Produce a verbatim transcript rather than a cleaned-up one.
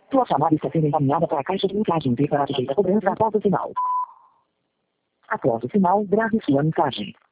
Sua chamada está sendo encaminhada para a caixa de mensagens e para a cobrança após o sinal. Após o sinal, grave sua mensagem.